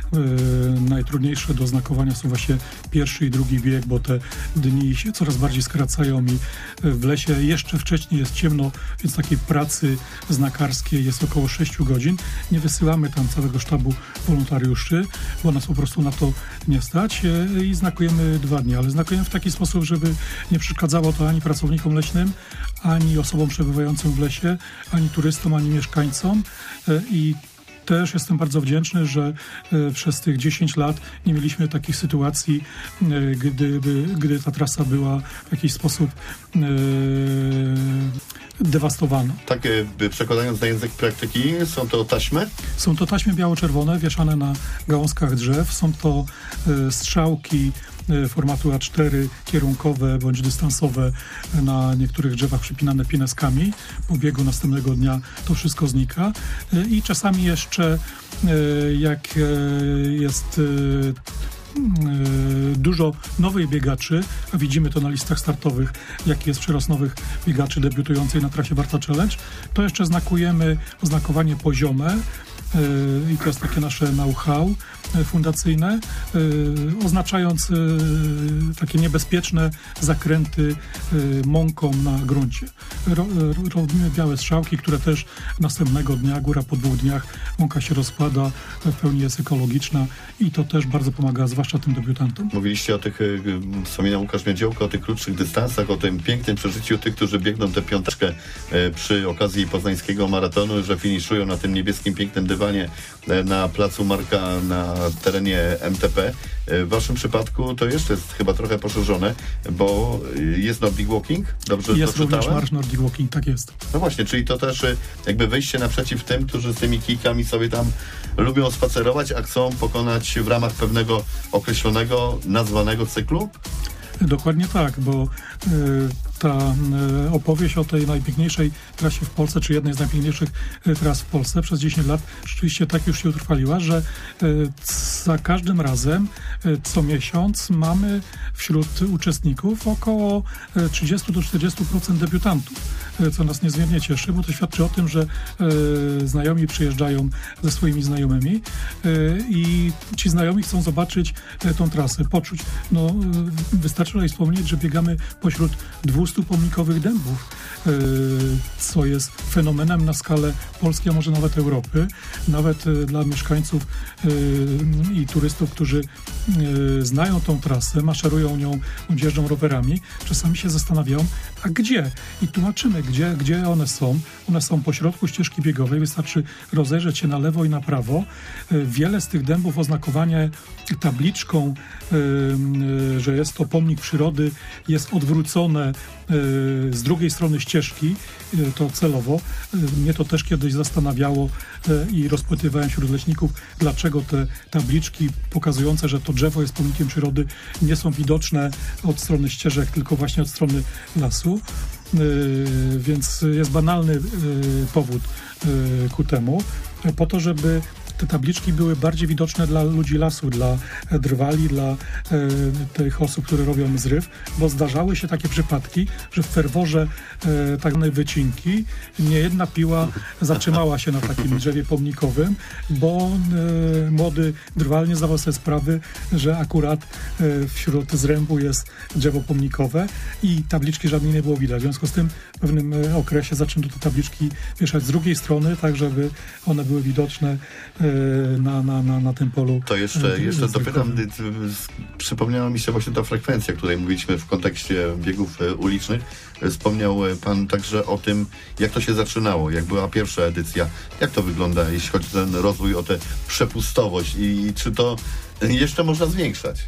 Yy, najtrudniejsze do znakowania są właśnie pierwszy i drugi bieg, bo te dni się coraz bardziej skracają i w lesie jeszcze wcześniej jest ciemno, więc takiej pracy znakarskiej jest około sześć godzin. Nie wysyłamy tam całego sztabu wolontariuszy, bo nas po prostu na to nie stać yy, i znakujemy dwa dni, ale znakujemy w taki sposób, żeby nie przeszkadzało to ani pracownikom leśnym, ani osobom przebywającym w lesie, ani turystom, ani mieszkańcom yy, i też jestem bardzo wdzięczny, że e, przez tych dziesięć lat nie mieliśmy takich sytuacji, e, gdyby, gdy ta trasa była w jakiś sposób e, dewastowana. Tak, e, przekładając na język praktyki, są to taśmy? Są to taśmy biało-czerwone wieszane na gałązkach drzew. Są to e, strzałki formatu A cztery kierunkowe bądź dystansowe na niektórych drzewach przypinane pineskami. Po biegu następnego dnia to wszystko znika. I czasami jeszcze jak jest dużo nowych biegaczy, a widzimy to na listach startowych, jaki jest przyrost nowych biegaczy debiutujących na trasie Warta Challenge, to jeszcze znakujemy oznakowanie poziome i to jest takie nasze know-how fundacyjne, oznaczając takie niebezpieczne zakręty mąką na gruncie. Robimy białe strzałki, które też następnego dnia, góra po dwóch dniach, mąka się rozkłada, w pełni jest ekologiczna i to też bardzo pomaga, zwłaszcza tym debiutantom. Mówiliście o tych, wspominał Łukasz Miedziałko, o tych krótszych dystansach, o tym pięknym przeżyciu tych, którzy biegną tę piąteczkę przy okazji poznańskiego maratonu, że finiszują na tym niebieskim pięknym dywanie na placu Marka na terenie M T P. W waszym przypadku to jeszcze jest chyba trochę poszerzone, bo jest Nordic Walking? Dobrze jest to również czytałem? marsz Nordic Walking, tak jest. No właśnie, czyli to też jakby wyjście naprzeciw tym, którzy z tymi kijkami sobie tam lubią spacerować, a chcą pokonać w ramach pewnego określonego, nazwanego cyklu? Dokładnie tak, bo y, ta y, opowieść o tej najpiękniejszej trasie w Polsce, czy jednej z najpiękniejszych y, tras w Polsce przez dziesięć lat rzeczywiście tak już się utrwaliła, że y, za każdym razem y, co miesiąc mamy wśród uczestników około y, trzydzieści do czterdziestu procent debiutantów, y, co nas niezmiernie cieszy, bo to świadczy o tym, że y, znajomi przyjeżdżają ze swoimi znajomymi y, i ci znajomi chcą zobaczyć y, tą trasę, poczuć. No, y, wystarczy tutaj wspomnieć, że biegamy pośród dwustu pomnikowych dębów, yy, co jest fenomenem na skalę Polski, a może nawet Europy. Nawet yy, dla mieszkańców yy, i turystów, którzy yy, znają tą trasę, maszerują nią, jeżdżą rowerami, czasami się zastanawiają, a gdzie? I tłumaczymy gdzie, gdzie one są. One są po środku ścieżki biegowej. Wystarczy rozejrzeć się na lewo i na prawo. Wiele z tych dębów oznakowanie tabliczką, że jest to pomnik przyrody, jest odwrócone z drugiej strony ścieżki, to celowo. Mnie to też kiedyś zastanawiało i rozpytywałem wśród leśników, dlaczego te tabliczki pokazujące, że to drzewo jest pomnikiem przyrody, nie są widoczne od strony ścieżek, tylko właśnie od strony lasu. Więc jest banalny powód ku temu, po to, żeby te tabliczki były bardziej widoczne dla ludzi lasu, dla drwali, dla e, tych osób, które robią zryw, bo zdarzały się takie przypadki, że w ferworze e, tak zwanej wycinki niejedna piła zatrzymała się na takim drzewie pomnikowym, bo e, młody drwal nie zdawał sobie sprawy, że akurat e, wśród zrębu jest drzewo pomnikowe i tabliczki żadnej nie było widać. W związku z tym w pewnym okresie zaczęto te tabliczki wieszać z drugiej strony, tak żeby one były widoczne e, Na, na, na, na tym polu. To jeszcze, jeszcze dopytam, przypomniała mi się właśnie ta frekwencja, o której mówiliśmy w kontekście biegów ulicznych. Wspomniał pan także o tym, jak to się zaczynało, jak była pierwsza edycja. Jak to wygląda, jeśli chodzi o ten rozwój, o tę przepustowość i czy to jeszcze można zwiększać?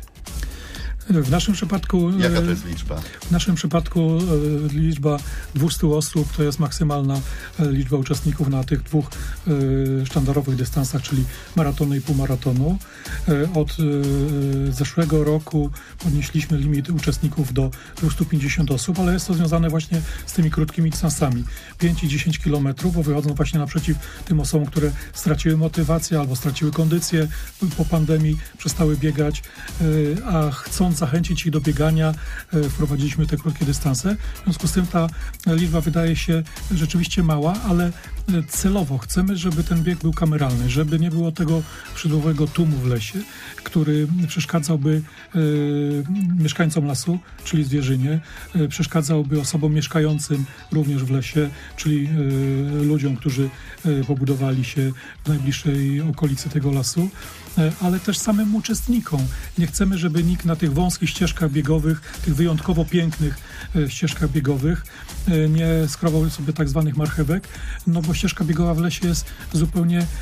W naszym przypadku... Jaka to jest liczba? W naszym przypadku e, liczba dwieście osób to jest maksymalna e, liczba uczestników na tych dwóch e, sztandarowych dystansach, czyli maratonu i półmaratonu. E, od e, zeszłego roku podnieśliśmy limit uczestników do dwieście pięćdziesiąt osób, ale jest to związane właśnie z tymi krótkimi dystansami. pięć i dziesięć kilometrów, bo wychodzą właśnie naprzeciw tym osobom, które straciły motywację albo straciły kondycję po pandemii, przestały biegać, e, a chcą zachęcić ich do biegania, e, wprowadziliśmy te krótkie dystanse. W związku z tym ta liczba wydaje się rzeczywiście mała, ale celowo chcemy, żeby ten bieg był kameralny, żeby nie było tego przydłowego tłumu w lesie, który przeszkadzałby e, mieszkańcom lasu, czyli zwierzynie, e, przeszkadzałby osobom mieszkającym również w lesie, czyli e, ludziom, którzy e, pobudowali się w najbliższej okolicy tego lasu, e, ale też samym uczestnikom. Nie chcemy, żeby nikt na tych wąskich ścieżkach biegowych, tych wyjątkowo pięknych e, ścieżkach biegowych e, nie skrobał sobie tak zwanych marchewek, no bo ścieżka biegowa w lesie jest zupełnie, e,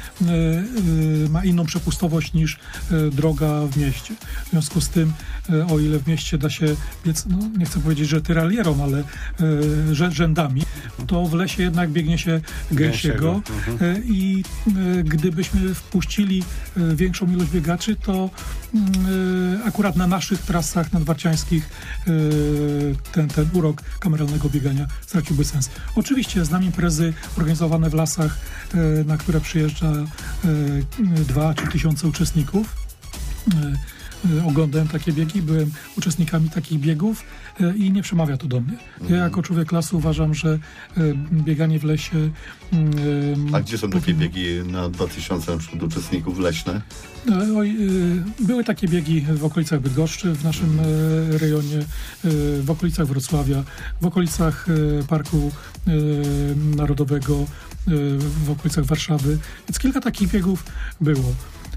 e, ma inną przepustowość niż e, droga w mieście. W związku z tym, e, o ile w mieście da się biec, no nie chcę powiedzieć, że tyralierą, ale e, rzędami, to w lesie jednak biegnie się gęsiego e, i e, gdybyśmy wpuścili e, większą ilość biegaczy, to e, akurat na naszych trasach nadwarciańskich e, ten, ten urok kameralnego biegania straciłby sens. Oczywiście znam imprezy organizowane w lasach, e, na które przyjeżdża e, dwa czy tysiące uczestników. E, e, oglądałem takie biegi, byłem uczestnikami takich biegów e, i nie przemawia to do mnie. Ja jako człowiek lasu uważam, że e, bieganie w lesie... E, A gdzie są takie biegi na dwa tysiące na przykład uczestników leśne? Oj, były takie biegi w okolicach Bydgoszczy, w naszym rejonie, w okolicach Wrocławia, w okolicach Parku Narodowego, w okolicach Warszawy. Więc kilka takich biegów było.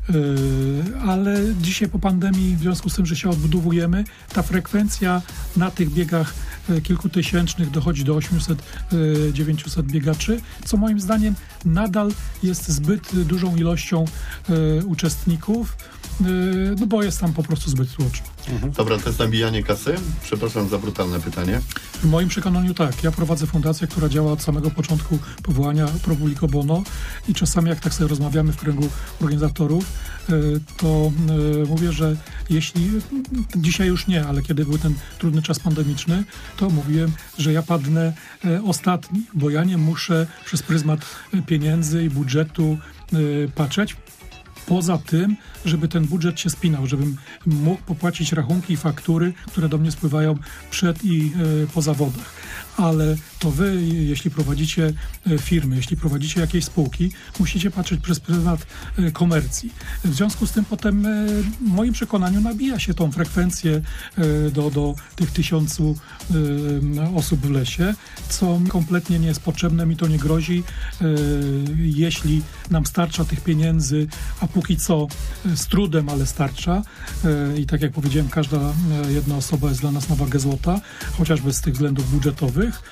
Ale dzisiaj po pandemii, w związku z tym, że się odbudowujemy, ta frekwencja na tych biegach kilkutysięcznych dochodzi do osiemset dziewięćset biegaczy, co moim zdaniem nadal jest zbyt dużą ilością uczestników, no bo jest tam po prostu zbyt tłoczno. Mhm. Dobra, to jest nabijanie kasy? Przepraszam za brutalne pytanie. W moim przekonaniu tak. Ja prowadzę fundację, która działa od samego początku powołania Pro Publico Bono i czasami jak tak sobie rozmawiamy w kręgu organizatorów, to mówię, że jeśli, dzisiaj już nie, ale kiedy był ten trudny czas pandemiczny, to mówiłem, że ja padnę ostatni, bo ja nie muszę przez pryzmat pieniędzy i budżetu patrzeć. Poza tym, żeby ten budżet się spinał, żebym mógł popłacić rachunki i faktury, które do mnie spływają przed i e, po zawodach. Ale to wy, jeśli prowadzicie e, firmy, jeśli prowadzicie jakieś spółki, musicie patrzeć przez pryzmat e, komercji. W związku z tym potem e, w moim przekonaniu nabija się tą frekwencję e, do, do tych tysiącu e, osób w lesie, co kompletnie nie jest potrzebne, mi to nie grozi. E, jeśli nam starcza tych pieniędzy, a póki co z trudem, ale starcza. I tak jak powiedziałem, każda jedna osoba jest dla nas na wagę złota, chociażby z tych względów budżetowych.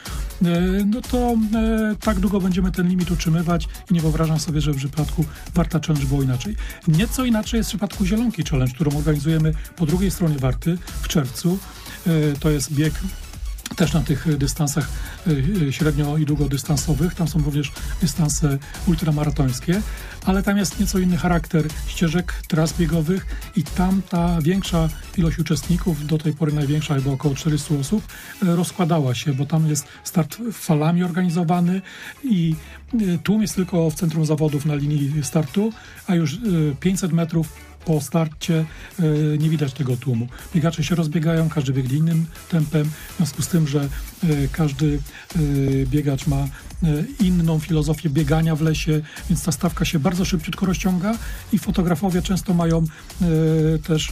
no to tak długo będziemy ten limit utrzymywać i nie wyobrażam sobie, że w przypadku Warta Challenge było inaczej. Nieco inaczej jest w przypadku Zielonki Challenge, którą organizujemy po drugiej stronie Warty w czerwcu. To jest bieg też na tych dystansach średnio i długodystansowych. Tam są również dystanse ultramaratońskie, ale tam jest nieco inny charakter ścieżek, tras biegowych i tam ta większa ilość uczestników, do tej pory największa, chyba około czterystu osób, rozkładała się, bo tam jest start falami organizowany i tłum jest tylko w centrum zawodów na linii startu, a już pięćset metrów po starcie y, nie widać tego tłumu. Biegacze się rozbiegają, każdy biegnie innym tempem, w związku z tym, że y, każdy y, biegacz ma y, inną filozofię biegania w lesie, więc ta stawka się bardzo szybciutko rozciąga i fotografowie często mają y, też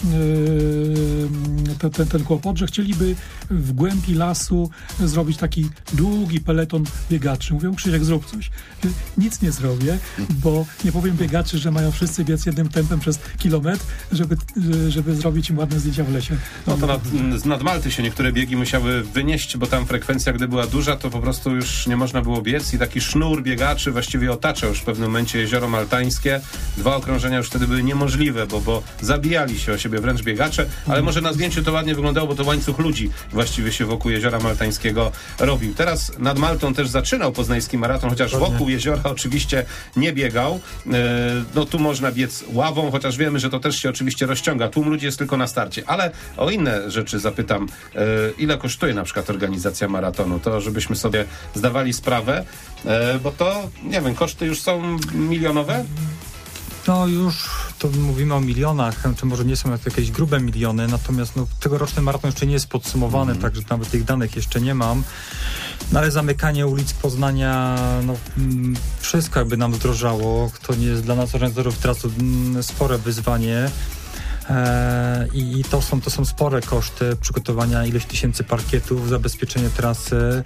y, te, ten, ten kłopot, że chcieliby w głębi lasu zrobić taki długi peleton biegaczy. Mówią, Krzysiek, zrób coś. Y, nic nie zrobię, bo nie powiem biegaczy, że mają wszyscy biec jednym tempem przez kilometr, żeby, żeby zrobić im ładne zdjęcia w lesie. No to nad, z nad Malty się niektóre biegi musiały wynieść, bo tam frekwencja, gdy była duża, to po prostu już nie można było biec i taki sznur biegaczy właściwie otaczał już w pewnym momencie jezioro maltańskie. Dwa okrążenia już wtedy były niemożliwe, bo, bo zabijali się o siebie wręcz biegacze, ale może na zdjęciu to ładnie wyglądało, bo to łańcuch ludzi właściwie się wokół jeziora maltańskiego robił. Teraz nad Maltą też zaczynał poznański maraton, chociaż wokół jeziora oczywiście nie biegał. No tu można biec ławą, chociaż wiemy, że to też się oczywiście rozciąga. Tłum ludzi jest tylko na starcie. Ale o inne rzeczy zapytam. Ile kosztuje na przykład organizacja maratonu? To żebyśmy sobie zdawali sprawę, bo to, nie wiem, koszty już są milionowe? No już to mówimy o milionach, czy może nie są jakieś grube miliony, natomiast no, tegoroczny maraton jeszcze nie jest podsumowany, mm. także nawet tych danych jeszcze nie mam. No ale zamykanie ulic Poznania, no wszystko jakby nam zdrożało. To nie jest dla nas organizatorów teraz spore wyzwanie. I to są, to są spore koszty przygotowania ileś tysięcy parkietów, zabezpieczenie trasy,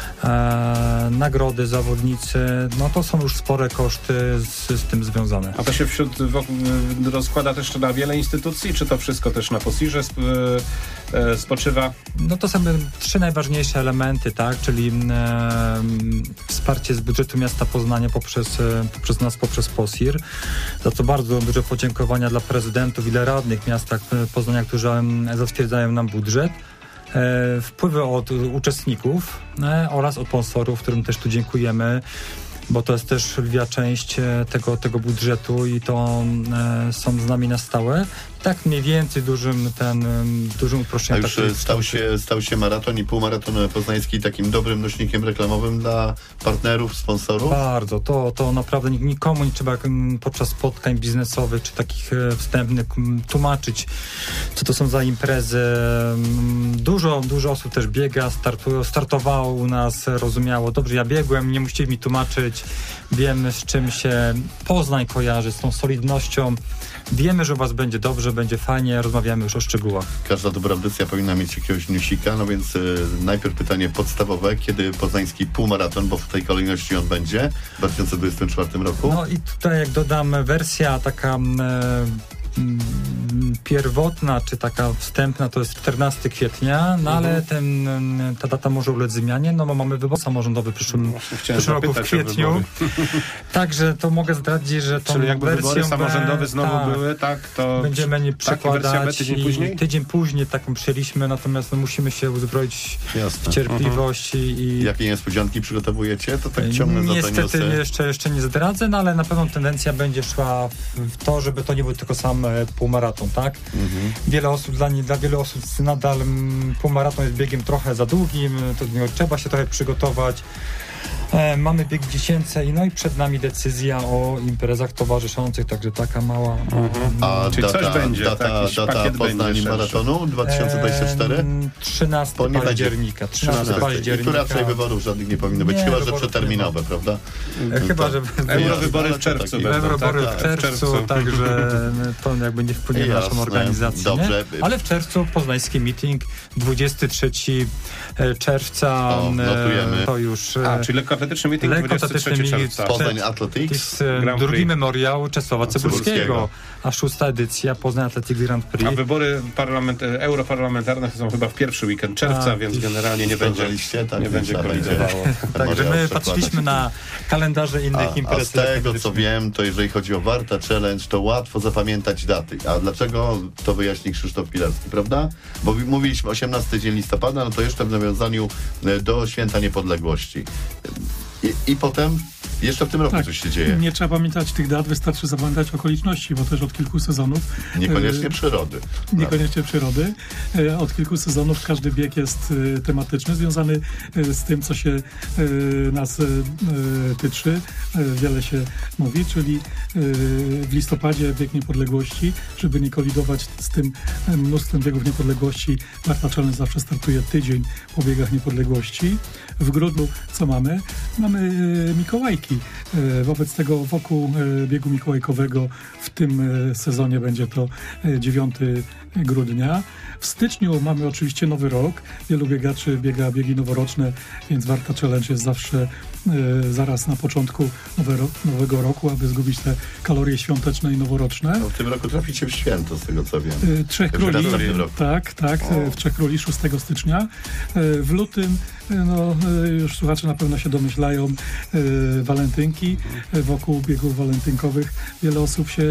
e, nagrody, zawodnicy, no to są już spore koszty z, z tym związane. A to się wśród rozkłada też na wiele instytucji, czy to wszystko też na POSIR-ze sp, e, spoczywa? No to są trzy najważniejsze elementy, tak, czyli e, wsparcie z budżetu miasta Poznania poprzez, poprzez nas, poprzez POSIR, za co bardzo duże podziękowania dla prezydentów i dla radnych miasta Poznania, którzy zatwierdzają nam budżet, e, wpływy od uczestników e, oraz od sponsorów, którym też tu dziękujemy, bo to jest też lwia część tego, tego budżetu i to e, są z nami na stałe. Tak mniej więcej dużym ten dużym uproszczeniem. A już stał się, stał się maraton i półmaraton poznański takim dobrym nośnikiem reklamowym dla partnerów, sponsorów? Bardzo. To, to naprawdę nikomu nie trzeba podczas spotkań biznesowych czy takich wstępnych tłumaczyć, co to są za imprezy. Dużo, dużo osób też biega, startują, startowało u nas, rozumiało, dobrze, ja biegłem, nie musicie mi tłumaczyć, wiemy, z czym się Poznań kojarzy, z tą solidnością. Wiemy, że u was będzie dobrze, będzie fajnie, rozmawiamy już o szczegółach. Każda dobra audycja powinna mieć jakiegoś newsika, no więc y, najpierw pytanie podstawowe, kiedy poznański półmaraton, bo w tej kolejności on będzie w dwa tysiące dwudziestym czwartym roku? No i tutaj jak dodam wersja taka e, pierwotna, czy taka wstępna, to jest czternastego kwietnia, no ale ten, ta data może ulec zmianie, no bo mamy wybór samorządowy w przyszłym, no, w przyszłym roku w kwietniu. Także to mogę zdradzić, że tą Czyli jakby wybory samorządowe B, znowu tak, były, tak? To będziemy nie przekładać. Tydzień później? Tydzień później taką przyjęliśmy, natomiast no, musimy się uzbroić Jasne. w cierpliwość i, i... Jakie niespodzianki przygotowujecie? To tak ciągnę za to Niestety niosę. jeszcze, jeszcze nie zdradzę, no ale na pewno tendencja będzie szła w to, żeby to nie był tylko sam półmaraton, tak? Mhm. Wiele osób, dla, nie, dla wielu osób nadal m, półmaraton jest biegiem trochę za długim, to do niego trzeba się trochę przygotować. E, mamy bieg dziecięcy, no i przed nami decyzja o imprezach towarzyszących, także taka mała... Mhm. A Czyli data, coś będzie, data, jakiś data pakiet Poznań będzie maratonu dwa tysiące dwudziesty czwarty? E, trzynastego października. trzynastego października. I tu raczej wyborów żadnych nie powinno być, nie, chyba że przeterminowe, prawda? E, chyba, że... Eurowybory w czerwcu będą. Eurowybory tak, w tak, czerwcu, w czerwcu. Także to jakby nie wpłynie na naszą organizację. Dobrze. Ale w czerwcu poznański meeting, dwudziestego trzeciego czerwca. O, notujemy. To już... A, czyli lekko lekkoatletyczny meeting dwudziestego trzeciego czerwca. Poznań Athletics. Drugi memoriał Czesława Cybulskiego, Cybulskiego, a szósta edycja Poznań Athletics Grand Prix. A wybory parlament, europarlamentarne są chyba w pierwszy weekend czerwca, A, więc generalnie nie będzie, tak, nie będzie kolidowało. Także my patrzyliśmy na kalendarze innych A, imprez. a z tego, co wiem, to jeżeli chodzi o Warta Challenge, to łatwo zapamiętać daty. A dlaczego, to wyjaśni Krzysztof Pilarski, prawda? Bo mówiliśmy osiemnasty dzień listopada, no to jeszcze w nawiązaniu do Święta Niepodległości. I, i potem jeszcze w tym roku tak, coś się dzieje. Nie trzeba pamiętać tych dat, wystarczy zapamiętać okoliczności, bo też od kilku sezonów... Niekoniecznie e, przyrody. Niekoniecznie przyrody. E, od kilku sezonów każdy bieg jest e, tematyczny, związany e, z tym, co się e, nas e, tyczy. E, wiele się mówi, czyli e, w listopadzie bieg niepodległości, żeby nie kolidować z tym mnóstwem biegów niepodległości. Warta Challenge zawsze startuje tydzień po biegach niepodległości. W grudniu co mamy? Mamy e, Mikołajki. Wobec tego wokół biegu mikołajkowego w tym sezonie będzie to dziewiątego grudnia. W styczniu mamy oczywiście Nowy Rok. Wielu biegaczy biega biegi noworoczne, więc Warta Challenge jest zawsze e, zaraz na początku nowe, nowego roku, aby zgubić te kalorie świąteczne i noworoczne. No, w tym roku traficie w święto, z tego co wiem. E, Trzech Króli, tak, tak, O. w Trzech Króli szóstego stycznia. E, w lutym, e, no e, już słuchacze na pewno się domyślają, e, walentynki. E, wokół biegów walentynkowych wiele osób się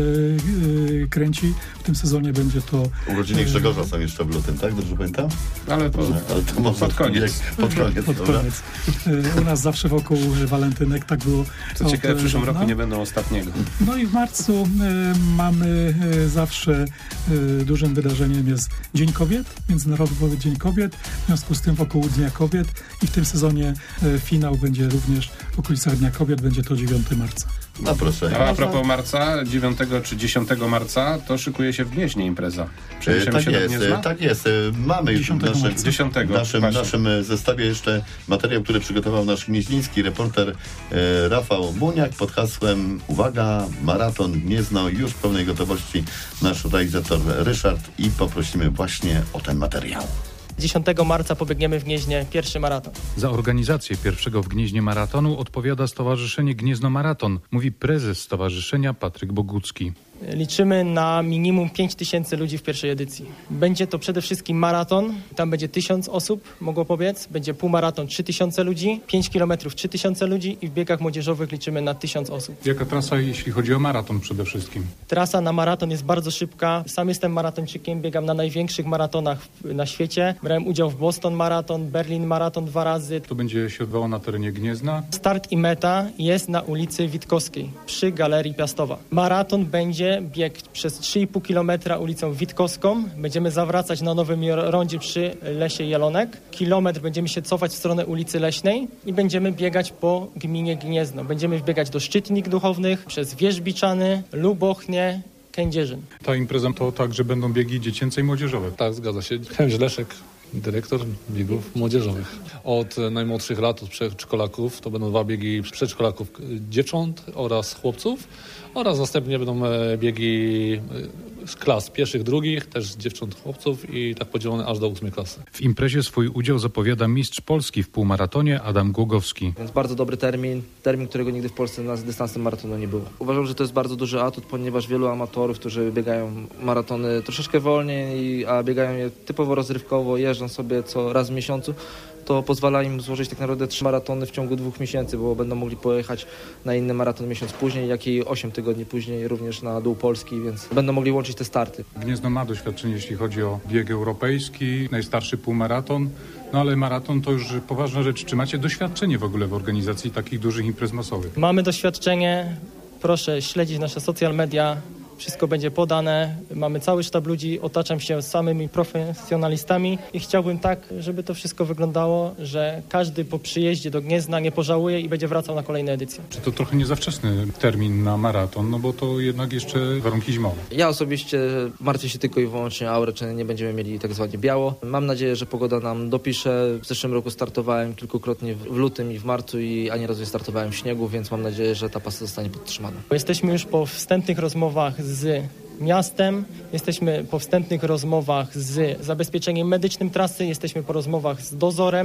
e, kręci. W tym sezonie będzie to... Urodziny Grzegorza są jeszcze w lutym, tak? Dobrze pamiętam? Ale, po, Ale to może pod koniec. Pod koniec, Pod dobra. koniec. E, U nas zawsze wokół walentynek tak było. Co od, ciekawe, w przyszłym dawna. roku nie będą ostatniego. No i w marcu e, mamy e, zawsze e, dużym wydarzeniem jest Dzień Kobiet, Międzynarodowy Dzień Kobiet. W związku z tym wokół Dnia Kobiet i w tym sezonie e, finał będzie również w okolicach Dnia Kobiet, będzie to dziewiątego marca. No proszę. A, a propos marca, dziewiątego czy dziesiątego marca, to szykuje się w Gnieźnie impreza. E, Przeniesiemy tak się do jest, Gniezna? e, tak jest. E, Mamy już w dziesiątego naszym, marca. dziesiątego, w naszym, właśnie. naszym e, zestawie jeszcze materiał, który przygotował nasz gnieźniński reporter e, Rafał Buniak pod hasłem uwaga, maraton Gniezno, już w pełnej gotowości nasz realizator Ryszard i poprosimy właśnie o ten materiał. dziesiątego marca pobiegniemy w Gnieźnie pierwszy maraton. Za organizację pierwszego w Gnieźnie maratonu odpowiada Stowarzyszenie Gniezno Maraton, mówi prezes stowarzyszenia Patryk Bogucki. Liczymy na minimum pięć tysięcy ludzi w pierwszej edycji. Będzie to przede wszystkim maraton, tam będzie tysiąc osób, mogło pobiec, będzie półmaraton trzy tysiące ludzi, pięć kilometrów trzy tysiące ludzi i w biegach młodzieżowych liczymy na tysiąc osób. Jaka trasa, jeśli chodzi o maraton przede wszystkim? Trasa na maraton jest bardzo szybka. Sam jestem maratończykiem, biegam na największych maratonach w- na świecie. Brałem udział w Boston Maraton, Berlin Maraton dwa razy. To będzie się odbywało na terenie Gniezna. Start i meta jest na ulicy Witkowskiej przy Galerii Piastowa. Maraton będzie bieg przez trzy i pół kilometra ulicą Witkowską. Będziemy zawracać na Nowym Rondzie przy Lesie Jelonek. Kilometr będziemy się cofać w stronę ulicy Leśnej i będziemy biegać po gminie Gniezno. Będziemy wbiegać do Szczytnik Duchownych, przez Wierzbiczany, Lubochnię, Kędzierzyn. Ta impreza to także będą biegi dziecięce i młodzieżowe. Tak, zgadza się. Chęć Leszek, dyrektor biegów młodzieżowych. Od najmłodszych lat, od przedszkolaków, to będą dwa biegi przedszkolaków dziewcząt oraz chłopców oraz następnie będą e, biegi e, z klas pierwszych, drugich, też dziewcząt, chłopców i tak podzielone aż do ósmej klasy. W imprezie swój udział zapowiada mistrz Polski w półmaratonie Adam Głogowski. Więc bardzo dobry termin, termin, którego nigdy w Polsce na dystansem maratonu nie było. Uważam, że to jest bardzo duży atut, ponieważ wielu amatorów, którzy biegają maratony troszeczkę wolniej, a biegają je typowo rozrywkowo, jeżdżą sobie co raz w miesiącu, to pozwala im złożyć tak naprawdę trzy maratony w ciągu dwóch miesięcy, bo będą mogli pojechać na inny maraton miesiąc później, jak i osiem tygodni później również na dół Polski, więc będą mogli łączyć te starty. Gniezno ma doświadczenie, jeśli chodzi o bieg europejski, najstarszy półmaraton, no ale maraton to już poważna rzecz. Czy macie doświadczenie w ogóle w organizacji takich dużych imprez masowych? Mamy doświadczenie, proszę śledzić nasze social media, wszystko będzie podane. Mamy cały sztab ludzi, otaczam się samymi profesjonalistami i chciałbym tak, żeby to wszystko wyglądało, że każdy po przyjeździe do Gniezna nie pożałuje i będzie wracał na kolejne edycje. Czy to trochę nie za wczesny termin na maraton, no bo to jednak jeszcze warunki zimowe. Ja osobiście martwię się tylko i wyłącznie o aurę, czy nie będziemy mieli tak zwanie biało. Mam nadzieję, że pogoda nam dopisze. W zeszłym roku startowałem kilkukrotnie w lutym i w marcu i ani razu nie startowałem w śniegu, więc mam nadzieję, że ta pasa zostanie podtrzymana. Jesteśmy już po wstępnych rozmowach z miastem, jesteśmy po wstępnych rozmowach z zabezpieczeniem medycznym trasy, jesteśmy po rozmowach z dozorem,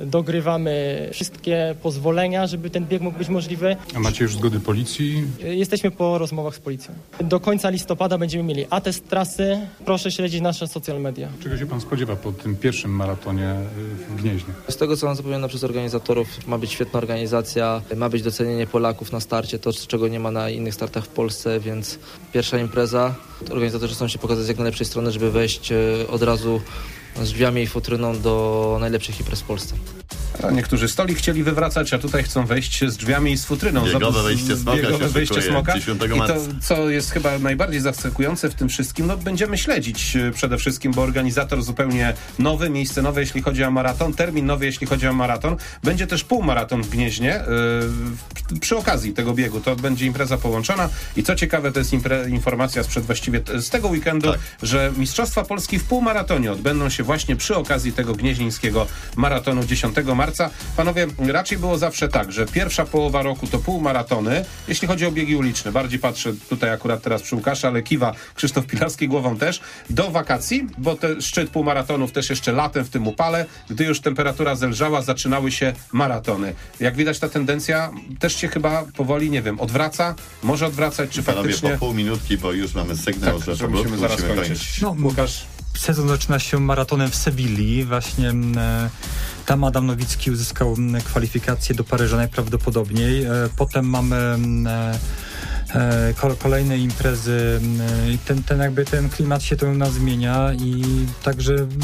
dogrywamy wszystkie pozwolenia, żeby ten bieg mógł być możliwy. A macie już zgody policji? Jesteśmy po rozmowach z policją. Do końca listopada będziemy mieli atest trasy. Proszę śledzić nasze social media. Czego się pan spodziewa po tym pierwszym maratonie w Gnieźnie? Z tego, co nam zapowiadano przez organizatorów, ma być świetna organizacja, ma być docenienie Polaków na starcie, to czego nie ma na innych startach w Polsce, więc pierwsza impreza. Organizatorzy chcą się pokazać z jak najlepszej strony, żeby wejść od razu z drzwiami i futryną do najlepszych imprez w Polsce. A niektórzy stolik chcieli wywracać, a tutaj chcą wejść z drzwiami i z futryną. Biegowe wejście smoka Biegowe się wejście szykuje smoka. dziesiątego I to, marca. co jest chyba najbardziej zaskakujące w tym wszystkim, no będziemy śledzić przede wszystkim, bo organizator zupełnie nowy, miejsce nowe, jeśli chodzi o maraton, termin nowy, jeśli chodzi o maraton. Będzie też półmaraton w Gnieźnie yy, przy okazji tego biegu. To będzie impreza połączona i co ciekawe, to jest impre- informacja sprzed właściwie t- z tego weekendu, tak, że Mistrzostwa Polski w półmaratonie odbędą się właśnie przy okazji tego gnieźnieńskiego maratonu dziesiątego marca. Panowie, raczej było zawsze tak, że pierwsza połowa roku to półmaratony, jeśli chodzi o biegi uliczne. Bardziej patrzę tutaj akurat teraz przy Łukasza, ale kiwa Krzysztof Pilarski głową też. Do wakacji, bo ten szczyt półmaratonów też jeszcze latem w tym upale, gdy już temperatura zelżała, zaczynały się maratony. Jak widać, ta tendencja też się chyba powoli, nie wiem, odwraca, może odwracać, czy Panowie, faktycznie... po pół minutki, bo już mamy sygnał, Tak, że, że po musimy zaraz musimy kończyć. kończyć. No, Łukasz... Sezon zaczyna się maratonem w Sewilli. Właśnie e, tam Adam Nowicki uzyskał m, kwalifikację do Paryża najprawdopodobniej. E, potem mamy e, e, kolejne imprezy e, i ten, ten jakby ten klimat się to u nas zmienia i także m,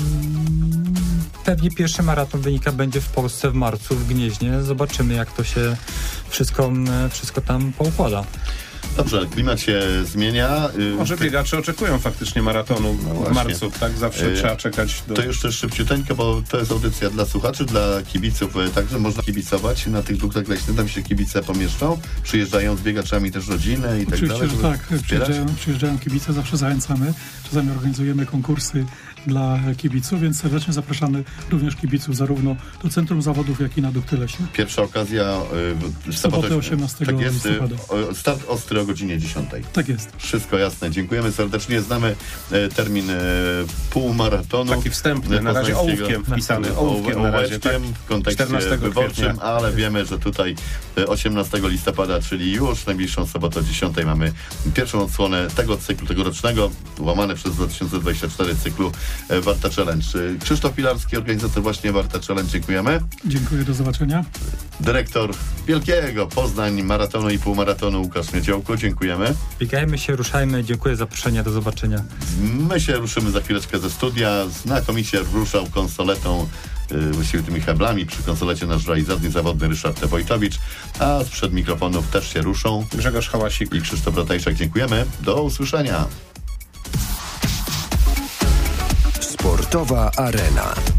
pewnie pierwszy maraton wynika będzie w Polsce w marcu w Gnieźnie. Zobaczymy, jak to się wszystko, m, wszystko tam poukłada. Dobrze, klimat się zmienia. Może biegacze oczekują faktycznie maratonu no w marcu, tak? Zawsze e, trzeba czekać do... To już też szybciuteńko, bo to jest audycja dla słuchaczy, dla kibiców, także można kibicować na tych dróg leśnych, tam się kibice pomieszczą, przyjeżdżają z biegaczami też rodziny i tak Oczywiście, dalej. że tak, przyjeżdżają, przyjeżdżają kibice, zawsze zachęcamy, czasami organizujemy konkursy dla kibiców, więc serdecznie zapraszamy również kibiców zarówno do Centrum Zawodów, jak i na Dukty Leśne. Pierwsza okazja y, w sobotę osiemnastego tak jest, listopada. Y, start ostry o godzinie dziesiątej. Tak jest. Wszystko jasne. Dziękujemy serdecznie. Znamy y, termin y, półmaratonu. Taki wstępny, na razie ołówkiem wpisany. Ołówkiem na razie, tak? W kontekście wyborczym, kwietnia. Ale wiemy, że tutaj osiemnastego listopada, czyli już najbliższą sobotę o dziesiątej mamy pierwszą odsłonę tego cyklu, tegorocznego, łamane przez dwa tysiące dwudziesty czwarty cyklu Warta Challenge. Krzysztof Pilarski, organizator właśnie Warta Challenge. Dziękujemy. Dziękuję, do zobaczenia. Dyrektor wielkiego Poznań maratonu i półmaratonu Łukasz Miedziołko. Dziękujemy. Biegajmy się, ruszajmy. Dziękuję za zaproszenie. Do zobaczenia. My się ruszymy za chwileczkę ze studia. Znakomicie ruszał konsoletą, yy, właściwie tymi heblami przy konsolecie nasz realizator zawodny Ryszard Wojtowicz, a sprzed mikrofonów też się ruszą Grzegorz Hałasik i Krzysztof Rotejczak. Dziękujemy. Do usłyszenia. Sportowa Arena.